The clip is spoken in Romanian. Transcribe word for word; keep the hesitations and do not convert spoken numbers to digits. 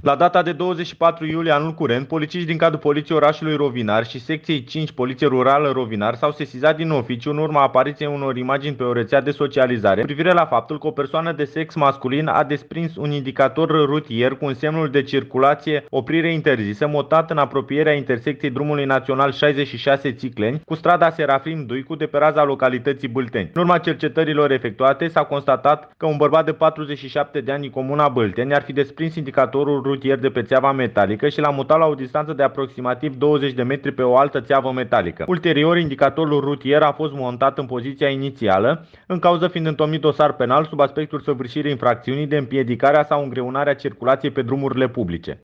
La data de douăzeci și patru iulie anul curent, polițiști din cadrul Poliției Orașului Rovinar și Secției cinci Poliție Rurală Rovinar s-au sesizat din oficiu în urma apariției unor imagini pe o rețea de socializare cu privire la faptul că o persoană de sex masculin a desprins un indicator rutier cu un semnul de circulație oprire interzisă motat în apropierea intersecției drumului național șaizeci și șase Țicleni cu strada Serafim Duicu de pe raza localității Bâlteni. În urma cercetărilor efectuate s-a constatat că un bărbat de patruzeci și șapte de ani din comuna Bâlteni ar fi desprins indicatorul rutier de pe țeava metalică și l-a mutat la o distanță de aproximativ douăzeci de metri pe o altă țeavă metalică. Ulterior, indicatorul rutier a fost montat în poziția inițială, în cauză fiind întocmit dosar penal sub aspectul săvârșirii infracțiunii de împiedicarea sau îngreunarea circulației pe drumurile publice.